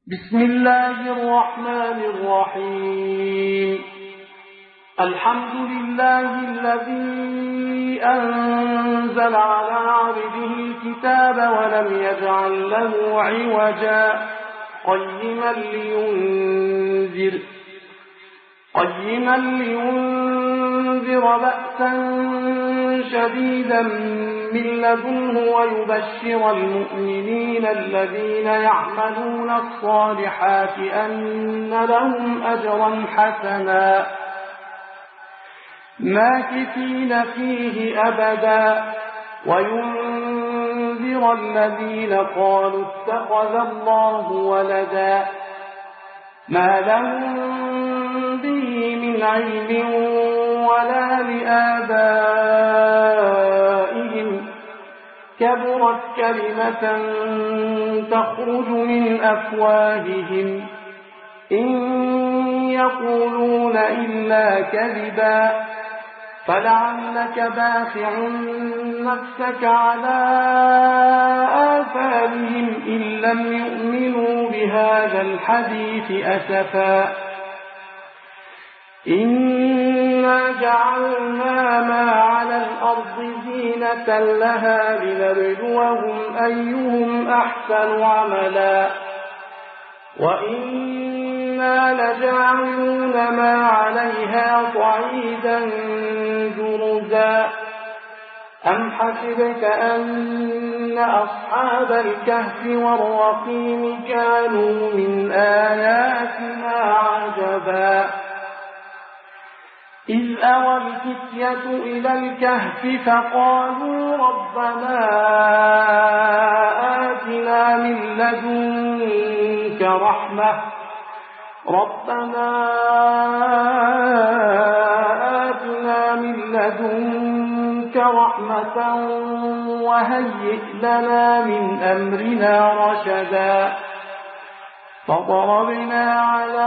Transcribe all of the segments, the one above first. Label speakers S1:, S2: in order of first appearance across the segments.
S1: بسم الله الرحمن الرحيم. الحمد لله الذي أنزل على عبده الكتاب ولم يجعل له عوجا قيما لينذر بأسا شديدا من لدنه ويبشر المؤمنين الذين يعملون الصالحات أن لهم أجرا حسنا ماكثين فيه أبدا وينذر الذين قالوا اتخذ الله ولدا ما لهم به من علم ولا لآبائهم كبرت كلمة تخرج من أفواههم إن يقولون إلا كذبا فلعلك باخع نفسك على آثارهم إن لم يؤمنوا بهذا الحديث أسفا إنا جعلنا ما على الأرض زينة لها لنبلوهم أيهم أحسن عملا وإنا لجاعلون ما عليها صعيدا جرزا أم حسبت أن أصحاب الكهف والرقيم كانوا من آياتنا عجبا إذ أوى الفتية إلى الكهف فقالوا ربنا آتنا من لدنك رحمة وهيئ لنا من أمرنا رشدا فضربنا على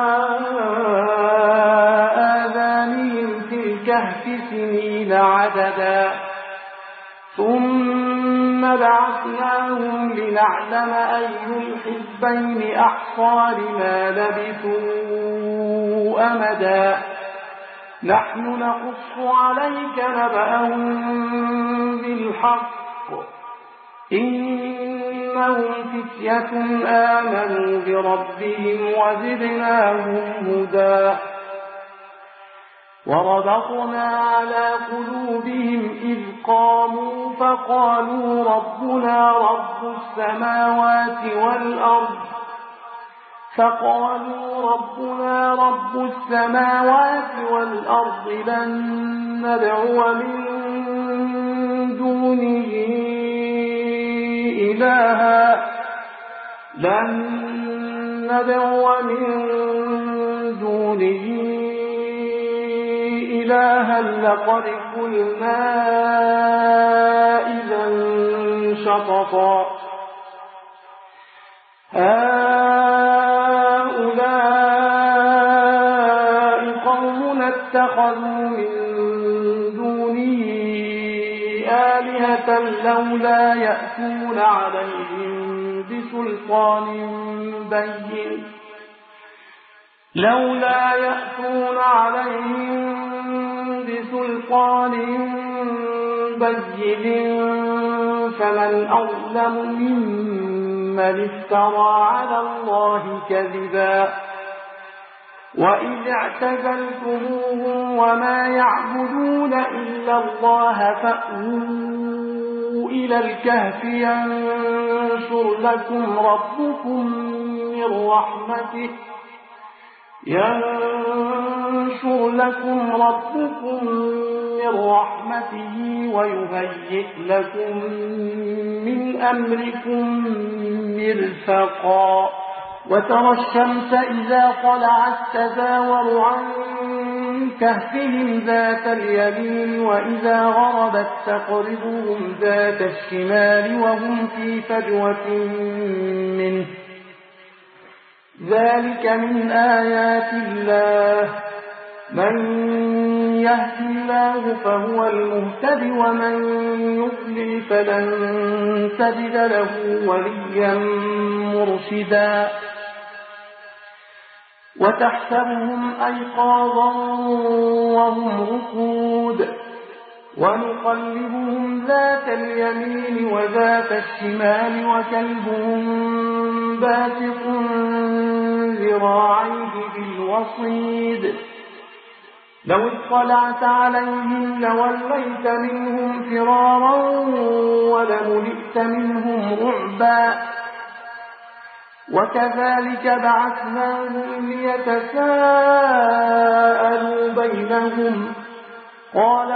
S1: آذانهم في الكهف سنين عددا ثم بعثناهم لنعلم أي الحزبين أحصى لما لبثوا أمدا نحن نقص عليك نبأهم بالحق إنهم فتية آمنوا بربهم وزدناهم هدى وربطنا على قلوبهم إذ قاموا فقالوا ربنا رب السماوات والأرض لن ندعو من دونه إلها لقد قلنا إذا شططا هؤلاء قوم اتخذوا من دونه آلهة لولا يأتون عليهم بسلطان بين فمن أظلم ممن افترى على الله كذبا وإذ اعتزلتموهم وما يعبدون إلا الله فأووا إلى الكهف ينشر لكم ربكم من رحمته ويهيئ لكم من أمركم مرفقا وترى الشمس إذا طلعت تزاور عن كهفهم ذات اليمين وإذا غربت تقرضهم ذات الشمال وهم في فجوة منه ذلك من آيات الله من يهد الله فهو المهتد ومن يضلل فلن تجد له وليا مرشدا وتحسبهم أيقاظا وهم رقود ونقلبهم ذات اليمين وذات الشمال وكلبهم باسط ذراعيه بالوصيد لو اطلعت عليهم لوليت منهم فرارا ولملئت منهم رعبا وكذلك بعثناهم ليتساءلوا بينهم قال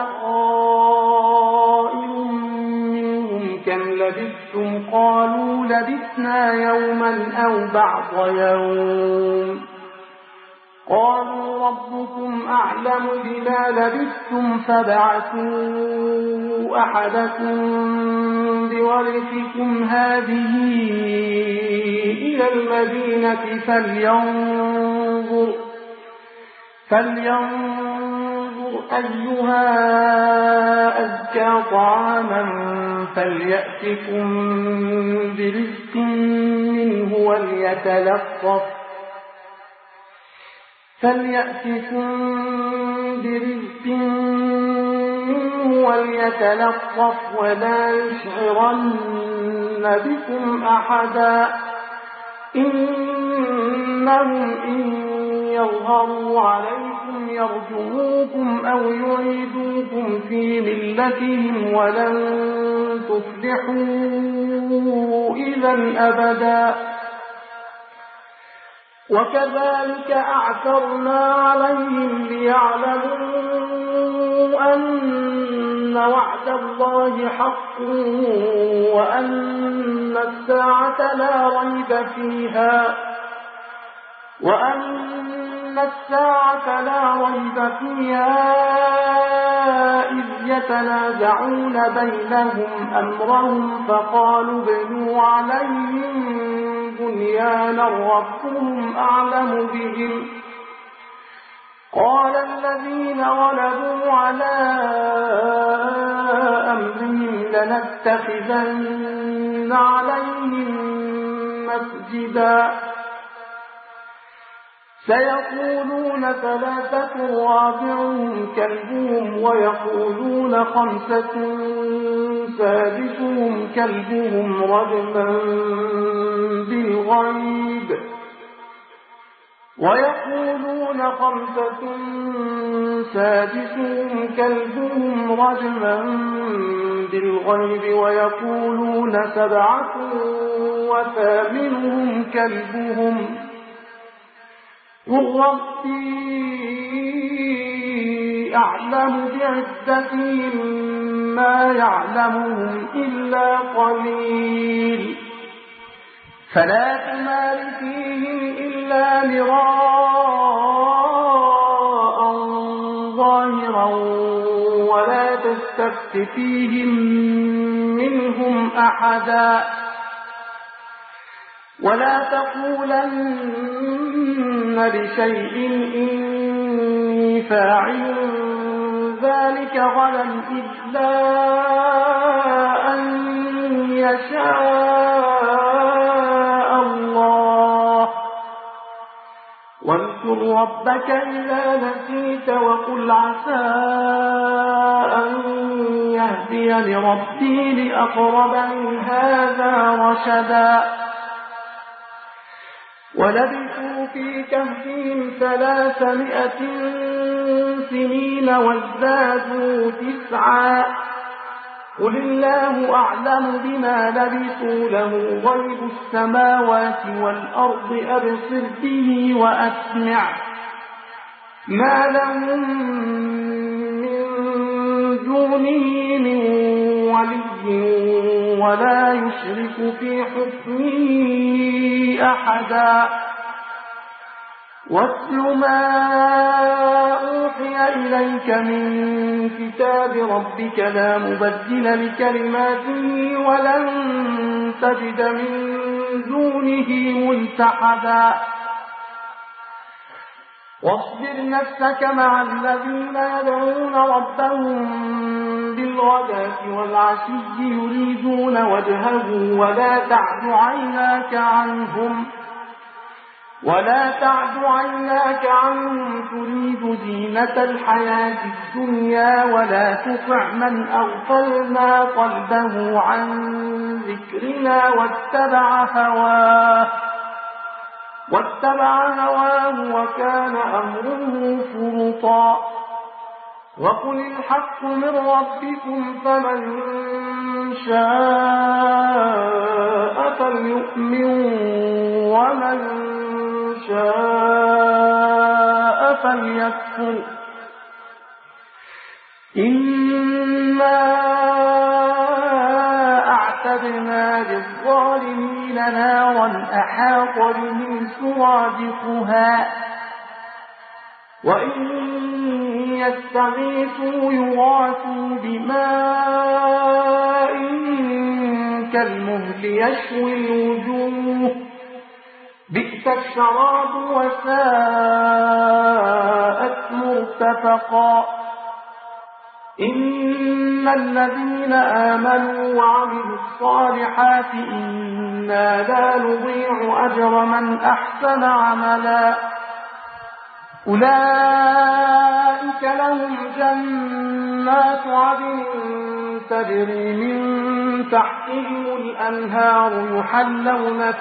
S1: قائل منهم كم لبثتم قالوا لبثنا يوما أو بعض يوم قالوا ربكم أعلم بما لبثتم فابعثوا أحدكم بورقكم هذه إلى المدينة فلينظر أيها أزكى طعاما فليأتكم برزق منه وليتلطف ولا يشعرن بكم أحدا إنهم إن يظهروا عليكم يرجموكم أو يعيدوكم في ملتهم ولن تفلحوا إذا أبدا وكذلك أعثرنا عليهم ليعلموا أن وعد الله حق وأن الساعة لا ريب فيها إذ يتنازعون بينهم أمرهم فقالوا ابنوا عليهم بنيانا ربهم أعلم بهم قال الذين غلبوا على أمرهم لنتخذن عليهم مسجدا سيقولون ثلاثة رابعهم كلبهم ويقولون خمسة سادسهم كلبهم رجما بالغيب ويقولون سبعة وثامنهم كلبهم قل ربي أعلم بعدتهم ما يعلمهم إلا قليل فلا تمار فيهم إلا مراء ظاهرا ولا تستفت فيهم منهم أحدا ولا تقولن لشيء إني فاعل ذلك غدا إلا أن يشاء الله واذكر ربك إذا نسيت وقل عسى أن يهديني ربي لأقرب من هذا رشدا ولبثوا في كهفهم 300 سنين وازدادوا 9 قل الله أعلم بما لبثوا له غيب السماوات والأرض أبصر به وأسمع ما لهم من دونه من ولي ولا يشرك في حكمه أحدا واتل ما أوحي إليك من كتاب ربك لا مبدل لكلماته ولن تجد من دونه ملتحدا واصبر نفسك مع الذين يدعون ربهم بالغداة والعشي يريدون وجهه ولا تعد عيناك عنهم ولا تعد عيناك عنهم تريد زينة الحياة الدنيا ولا تطع من أغفلنا قلبه عن ذكرنا واتبع هواه وكان أمره فرطا وقل الحق من ربكم فمن شاء فليؤمن ومن شاء فليكفر إنا أعتدنا للظالمين نارا أحاط بهم سرادقها وإن يستغيثوا يغاثوا بماء كالمهل يشوي الوجوه بئس الشراب وساءت مرتفقا إن الذين آمنوا وعملوا الصالحات إنا لا نضيع أجر من أحسن عملا أولئك لهم جنات عدن تجري من تحتهم الأنهار يحلون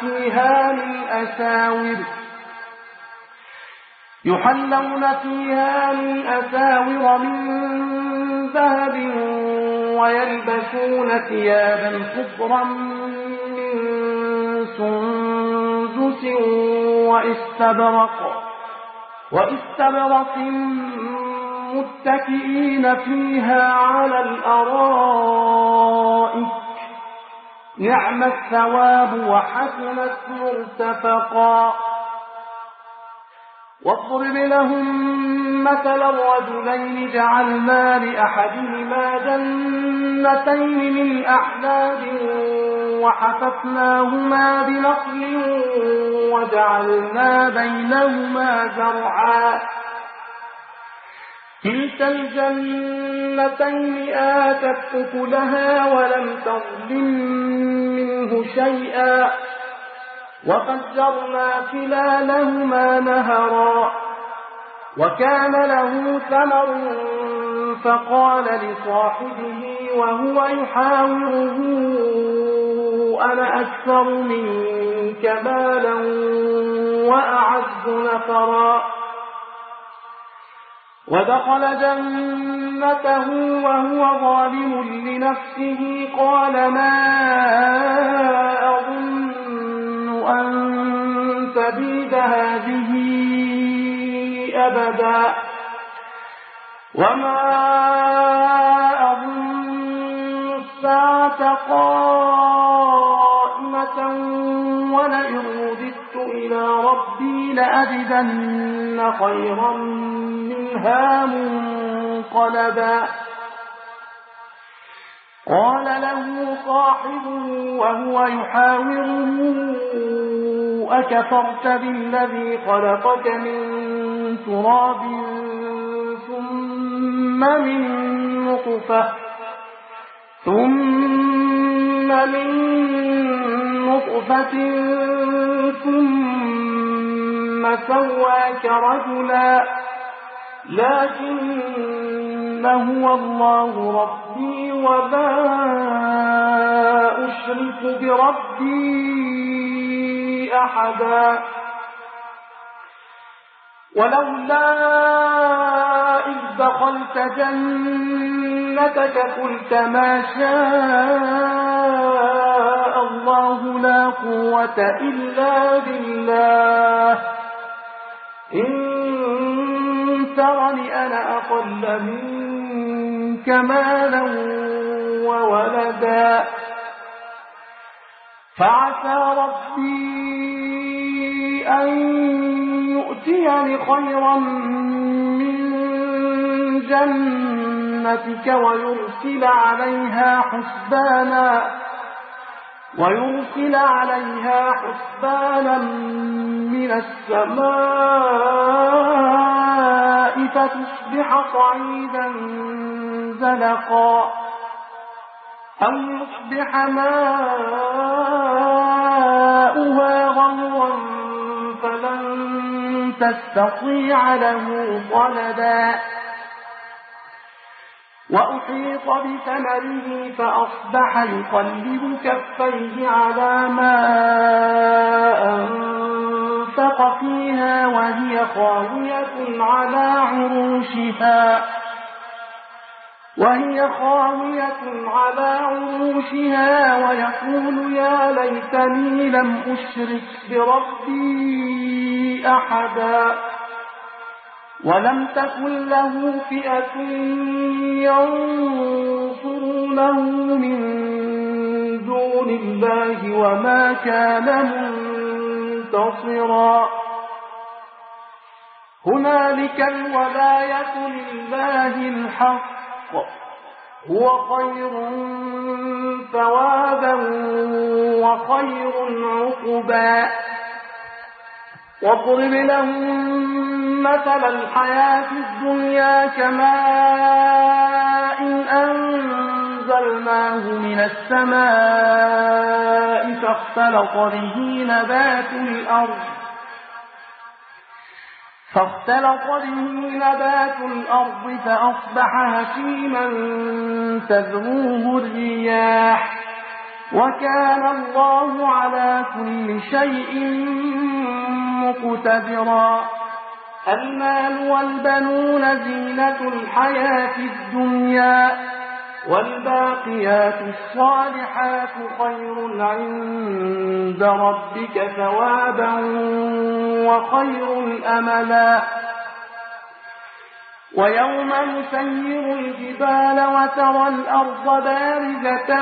S1: فيها من أساور من ذهب ويلبسون ثيابا خضرا من سندس واستبرق متكئين فيها على الأرائك نعم الثواب وحسنت مرتفقا واضرب لهم مثل الرجلين جعلنا لأحدهما جنتين من أعناب وحففناهما بنخل وجعلنا بينهما زرعا كلتا الجنتين آتت أكلها ولم تظلم منه شيئا وفجرنا خلالهما نهرا وكان له ثمر فقال لصاحبه وهو يحاوره أنا أكثر منك مالا وأعز نفرا ودخل جنته وهو ظالم لنفسه قال ما أظن أن تبيد هذه أبدا وما أظن الساعة قائمة ولئن رددت إلى ربي لأجدن خيرا منها منقلبا قال له صاحبه وهو يحاوره أكفرت بالذي خلقك من تراب ثم من نطفة ثم سواك رجلا لكن هو الله ربي ولا أشرك بربي أحدا ولولا إذ دخلت جنتك قلت ما شاء الله لا قوة إلا بالله إن ترني أنا أقل منك مالا وولدا فعسى ربي أن يؤتيني خيرا من جنتك ويرسل عليها حسبانا من السماء فتصبح صعيدا زلقا أو يصبح ماؤها غورا فلن تستطيع له طلبا وأحيط بثمره فأصبح يقلب كفيه على ما أنفق فيها وهي خاوية على عروشها ويقول يا ليتني لم أشرك بربي أحدا ولم تكن له فئة ينصرونه من دون الله وما كان منتصرا هنالك الولاية لله الحق هو خير ثوابا وخير عقبا واضرب لهم مثل الحياة الدنيا كماء أنزلناه من السماء فاختلط به نبات الأرض فأصبح هشيما تذروه الرياح وكان الله على كل شيء مقتدرا المال والبنون زينة الحياة الدنيا والباقيات الصالحات خير عند ربك ثوابا وخير أملا ويوم نسير الجبال وترى الأرض بارزة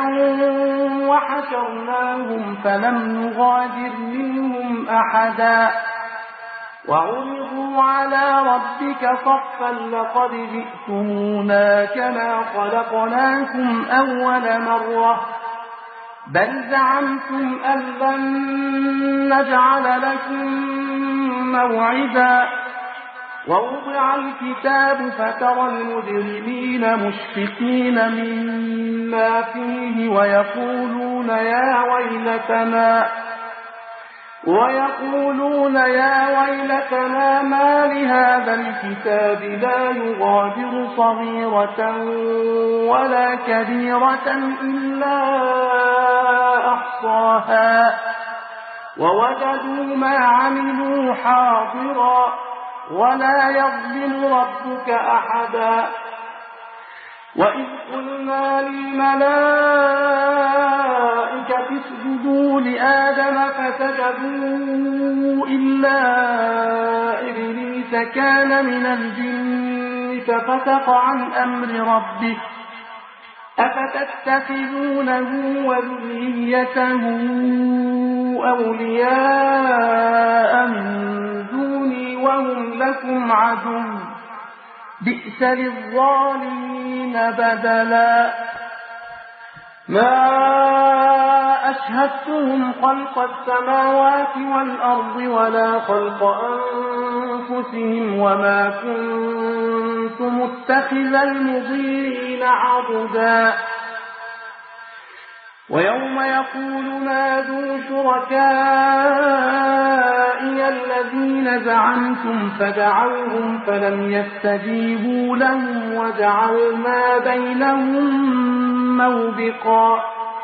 S1: وحشرناهم فلم نغادر منهم أحدا وعرضوا على ربك صفا لقد جئتمونا كما خلقناكم أول مرة بل زعمتم أن لن نجعل لكم موعدا ووضع الكتاب فترى المجرمين مشفقين مما فيه ويقولون يا ويلتنا ما لهذا الكتاب لا يغادر صغيرة ولا كبيرة إلا أحصاها ووجدوا ما عملوا حاضرا ولا يظلم ربك أحدا وإذ قلنا للملائكة اسجدوا لآدم فسجدوا إلا إبليس كان من الجن ففسق عن أمر ربه أفتتخذونه وذريته أولياء من دوني وهم لكم عدو بئس للظالمين بدلا ما أشهدتهم خلق السماوات والأرض ولا خلق أنفسهم وما كنت متخذ المضلين عضدا ويوم يقول نادوا شركائي الذين زعمتم فدعوهم فلم يستجيبوا لهم وجعلنا بينهم موبقا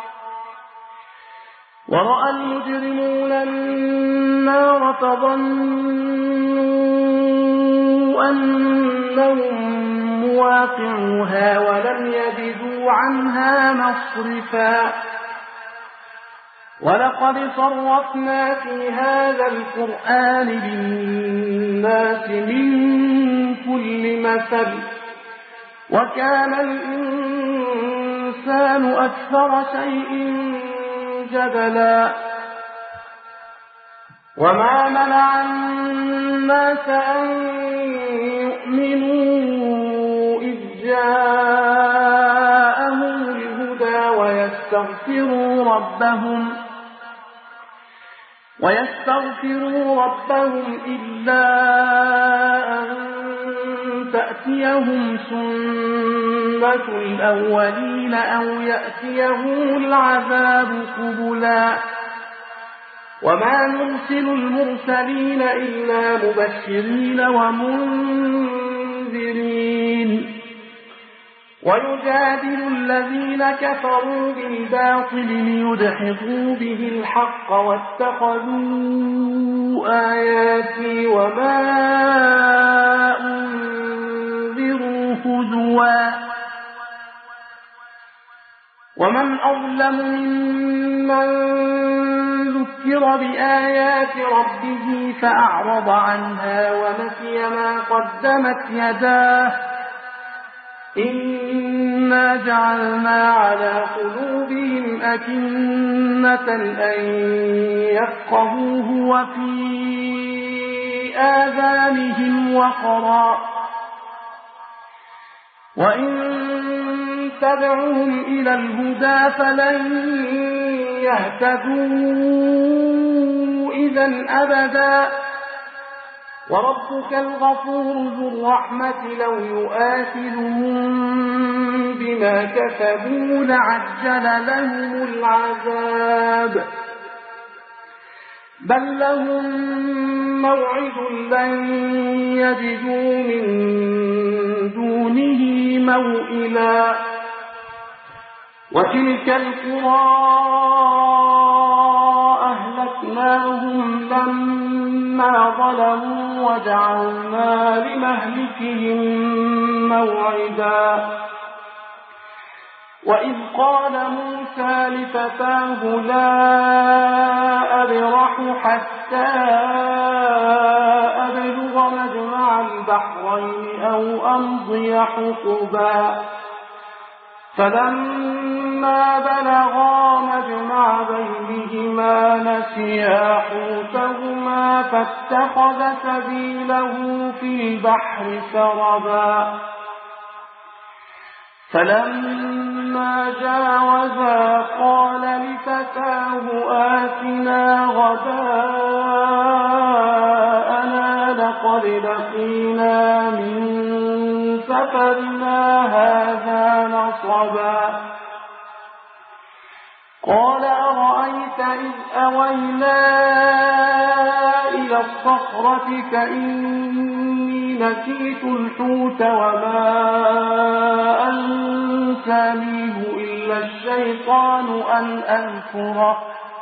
S1: ورأى المجرمون النار فظنوا أنهم مواقعوها ولم يجدوا عنها مصرفا ولقد صرفنا في هذا القرآن للناس من كل مثل وكان الإنسان أكثر شيء جدلا وما منع الناس أن يؤمنوا إذ جاءهم الهدى ويستغفروا ربهم إلا أن تأتيهم سنة الأولين أو يأتيهم العذاب قبلا وما نرسل المرسلين إلا مبشرين ومنذرين ويجادل الذين كفروا بالباطل ليدحضوا به الحق واتخذوا آياتي وما أنذروا هزوا ومن أظلم ممن ذكر بآيات ربه فأعرض عنها ونسي ما قدمت يداه إنا جعلنا على قلوبهم أكنة أن يفقهوه وفي آذانهم وقرا وإن تدعوهم إلى الهدى فلن يهتدوا إذن أبدا وربك الغفور ذو الرحمة لو يؤاخذهم بما كسبوا لعجل لهم العذاب بل لهم موعد لن يجدوا من دونه موئلا وتلك القرى أهلكناهم لما ظلموا وجعلنا لمهلكهم موعدا وإذ قال موسى لفتاه لا أبرح حتى أبلغ مجمع البحرين أو أمضي حقبا فلما بلغا مجمع بينهما نسيا حوتهما فاتخذ سبيله في البحر سربا فلما جاوزا قال لفتاه آتنا غداءنا لقد لقينا من سفرنا هذا نصبا قال أرأيت إذ أوينا إلى الصخرة كإني نسيت الحوت وما أنسانيه إلا الشيطان أن أذكره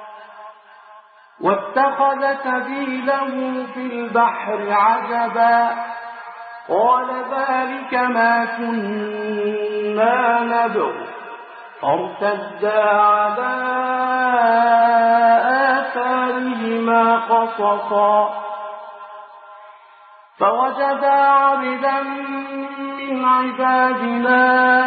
S1: واتخذ سبيله في البحر عجبا قال ذلك ما كنا نبغ فارتدا على آثارهما قصصا فوجدا عبدا من عبادنا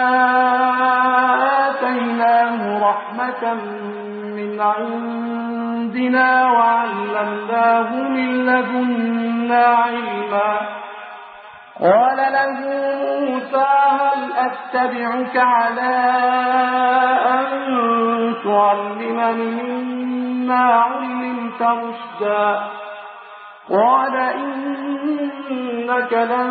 S1: آتيناه رحمة من عندنا وعلمناه من لدنا علما قال له موسى هل أتبعك على أن تعلمني مما علمت رشدا قال إنك لن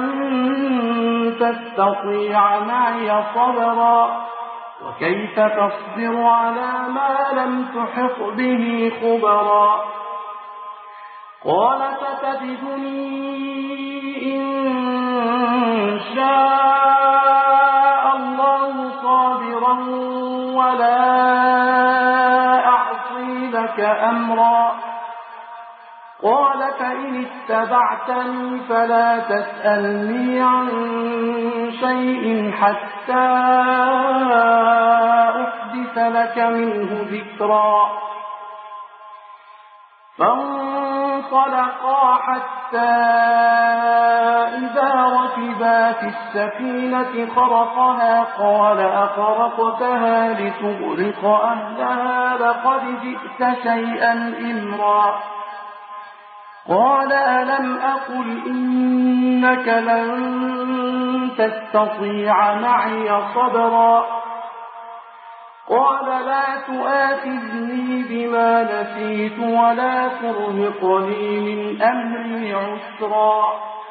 S1: تستطيع معي صبرا وكيف تصبر على ما لم تحط به خبرا قال ستجدني إن شاء الله صابرا ولا أعصي لك أمرا قال فإن اتبعتني فلا تسألني عن شيء حتى أحدث لك منه ذكرا فانطلقا حتى إذا ركبا في السفينة خرقها قال أخرقتها لتغرق أهلها لقد جئت شيئا إمرا قال ألم أقل إنك لن تستطيع معي صبرا قال لا تؤاخذني بما نسيت ولا ترهقني من أمري عسرا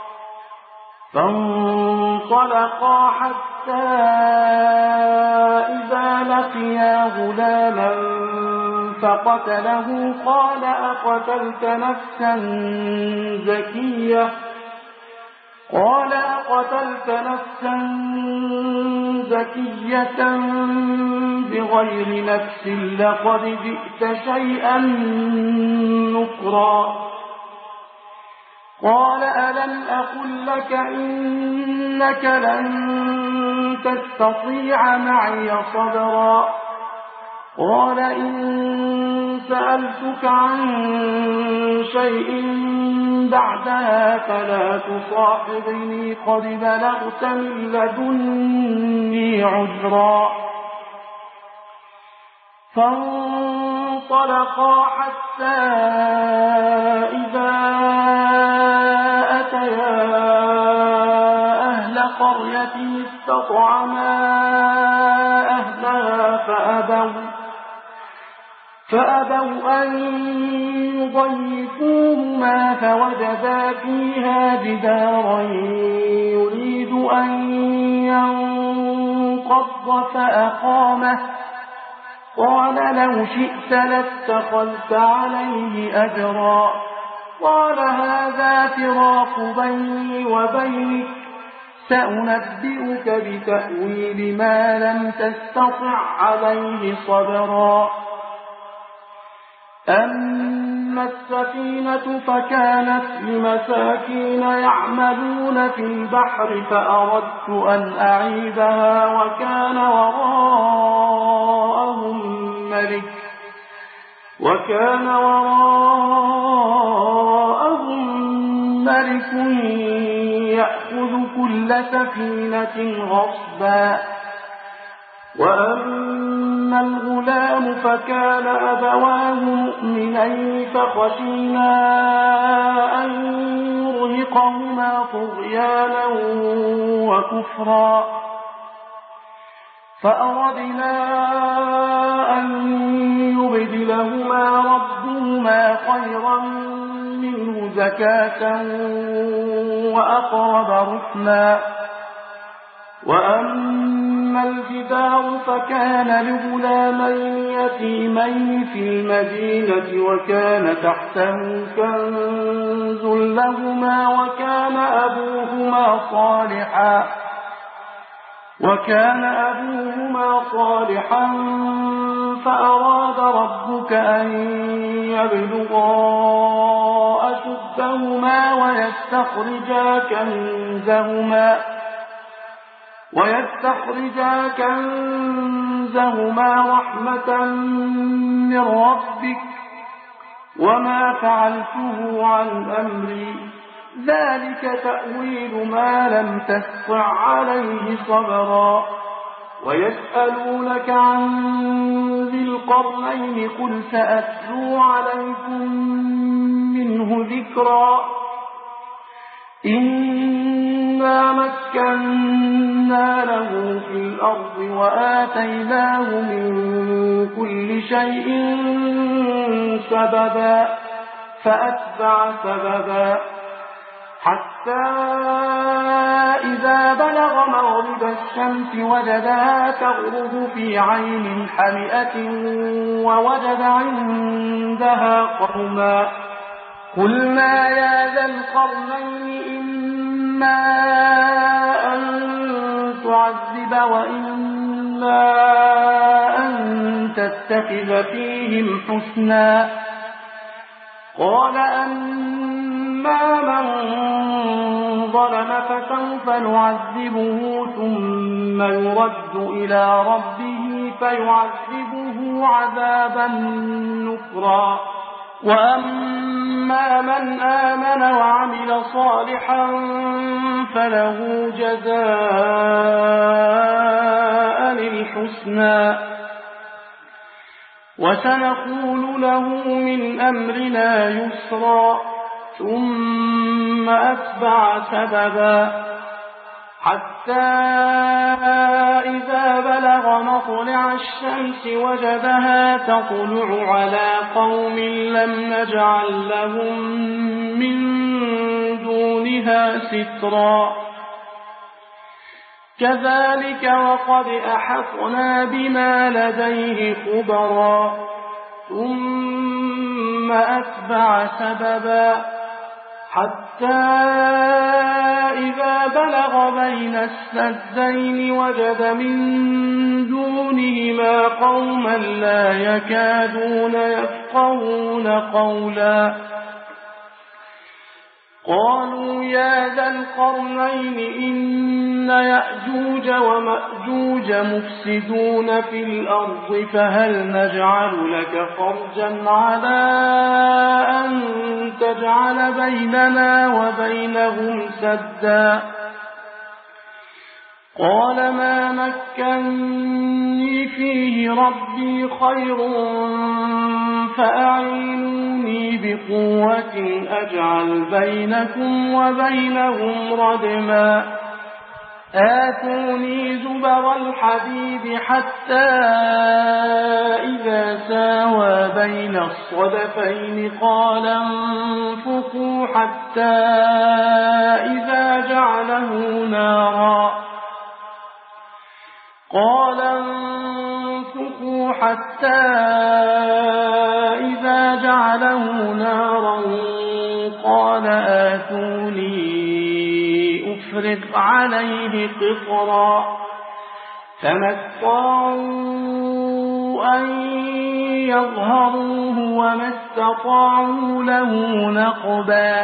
S1: فانطلقا حتى إذا لقيا غلاما فقتله قال أقتلت نفسا زكية بغير نفس لقد جئت شيئا نكرا. قال ألم أقل لك إنك لن تستطيع معي صبرا. قال إن سألتك عن شيء بعدها فلا تصاحبني قد بلغت من لدني عذرا. فانطلقا حتى إذا أتيا أهل قرية استطعما أهلها فأبوا أن يضيفوهما فوجدا فيها جدارا يريد أن ينقض فأقامه. قال لو شئت لاتخذت عليه أجرا. قال هذا فراق بيني وبينك سأنبئك بتأويل ما لم تستطع عليه صبرا. أما السفينة فكانت لمساكين يعملون في البحر فأردت أن أعيبها وكان وراءهم ملك يأخذ كل سفينة غصبا. وأما الغلام فكان أبواه مؤمنين فخشينا أن يرهقهما طغيانا وكفرا فأردنا أن يبدلهما ربهما خيرا منه زكاة وأقرب رحما. وأما الجدار فكان لغلامين يتيمين في المدينة وكان تحته كنز لهما وكان أبوهما صالحا فأراد ربك أن يبلغا أشدهما ويستخرجا كنزهما رحمة من ربك وما فعلته عن أمري ذلك تأويل ما لم تستطع عليه صبرا. ويسألونك عن ذي القرنين قل سأتلو عليكم منه ذكرا. إنا مكنا له في الأرض وآتيناه من كل شيء سببا فأتبع سببا حتى إذا بلغ مغرب الشمس وجدها تغرب في عين حمئة ووجد عندها قوما. قلنا يا ذا القرنين إما أن تعذب وإما أن تتخذ فيهم حسنا. قال أما من ظلم فسوف نعذبه ثم يرد إلى ربه فيعذبه عذابا نكرا. وأما من آمن وعمل صالحا فله جزاء الحسنى وسنقول له من أمرنا يسرا. ثم أتبع سببا حتى إذا بلغ مطلع الشمس وجدها تطلع على قوم لم نجعل لهم من دونها سترا. كذلك وقد أحطنا بما لديه خبرا. ثم أتبع سببا حتى إذا بلغ بين السدين وجد من دونهما قوما لا يكادون يفقهون قولا قالوا يا ذا القرنين إن يأجوج ومأجوج مفسدون في الأرض فهل نجعل لك خرجا على أن تجعل بيننا وبينهم سدا قال ما مكني فيه ربي خير فأعينوني بقوة أجعل بينكم وبينهم ردما آتوني زبر الحديد حتى إذا ساوى بين الصدفين قال انفخوا حتى إذا جعله نارا قال آتوني أفرغ عليه قطرا فما استطاعوا أن يظهروه وما استطاعوا له نقبا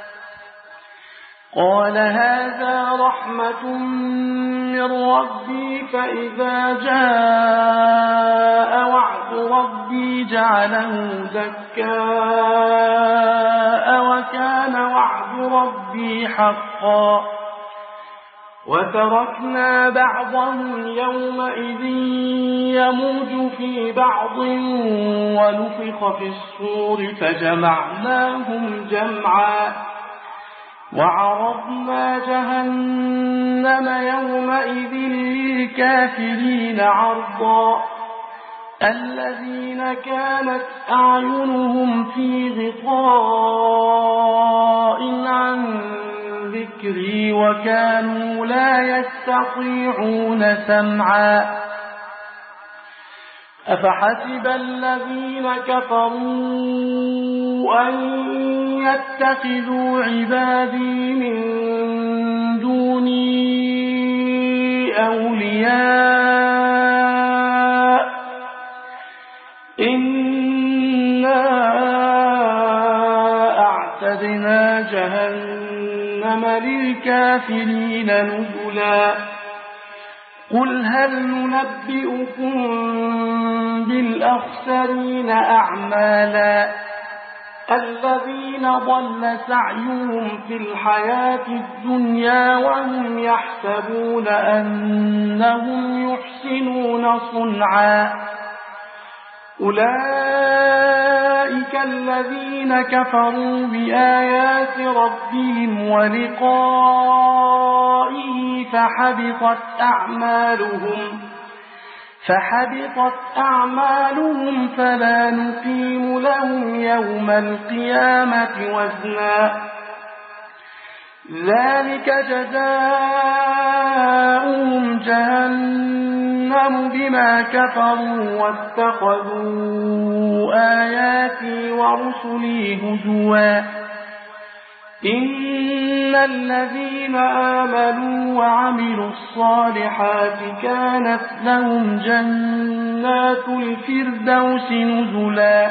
S1: قال هذا رحمة من ربي فإذا جاء وعد ربي جعله دكاء وكان وعد ربي حقا وتركنا بعضهم يومئذ يموج في بعض ونفخ في الصور فجمعناهم جمعا وعرضنا جهنم يومئذ للكافرين عرضا الذين كانت أعينهم في غطاء عن ذكري وكانوا لا يستطيعون سمعا أفحسب الذين كفروا أن يتخذوا عبادي من دوني أولياء إنا أعتدنا جهنم للكافرين نزلا قل هل ننبئكم بالأخسرين أعمالا الذين ضل سعيهم في الحياة الدنيا وهم يحسبون أنهم يحسنون صنعا أولئك الذين كفروا بآيات ربهم ولقائه فحبطت أعمالهم فلا نقيم لهم يوم القيامة وزنا ذلك جزاؤهم جهنم بما كفروا واتخذوا آياتي ورسلي هزوا إن الذين آمنوا وعملوا الصالحات كانت لهم جنات الفردوس نزلا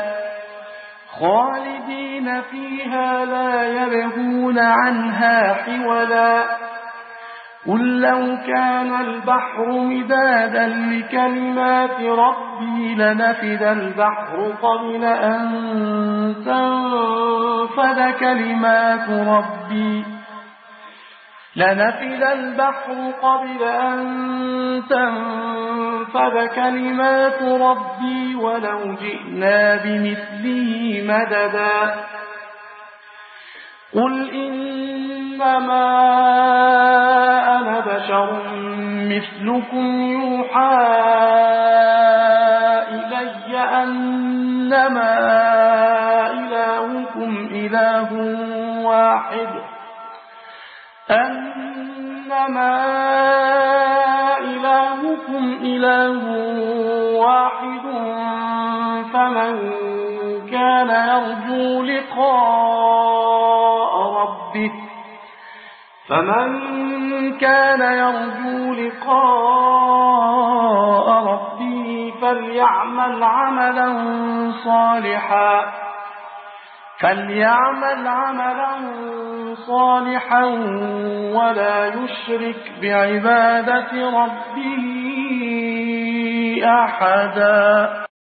S1: خالدين فيها لا يبغون عنها حولا قل لو كان البحر مدادا لكلمات ربي لنفد البحر قبل أن تنفد كلمات ربي ولو جئنا بمثله مددا قل إنما أنا بشر مثلكم يوحى إلي أنما إلهكم إله واحد فمن كان يرجو لقاء ربه فليعمل عملا صالحا ولا يشرك بعبادة ربه أحدا.